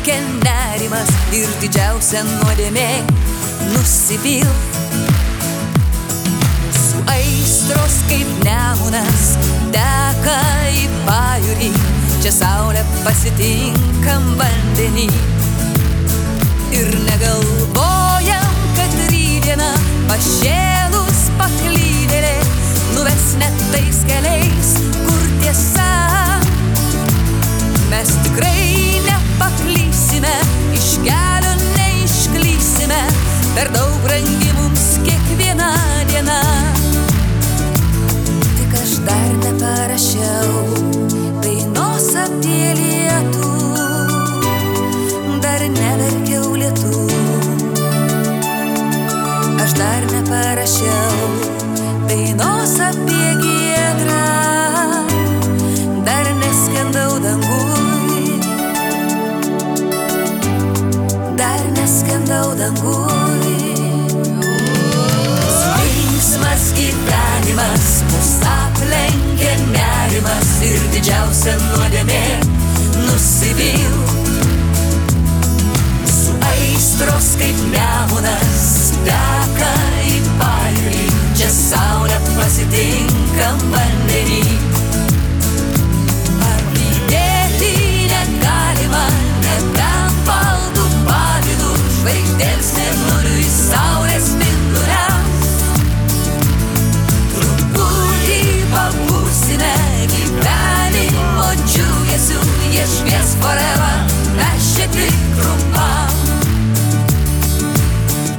lenkia nerimas ir didžiausia nuodėmė nusivilt. Mūsų aistros kaip nemunas teka į pajūrį, čia saulę pasitinkam vandenį. Ir negalvojam, kad rytdiena pašėlus paklydėlė nuves net tais keliais, kur tiesa. Mes tikrai nepaklysime, iš kelio neišklysime, per daug brangi mums kiekviena diena. Tik aš dar neparašiau dainos apie lietų, dar neverkiau lietų. Aš dar neparašiau dainos apie giedrą, dar neskendau danguj, dar neskendau danguj. Linksmas gyvenimas mus aplenkia nerimas ir didžiausia nuodėmė nusivilt. Mūsų aistros kaip nemunas teka į pajūrį, čia saulę pasitinkam vandenį.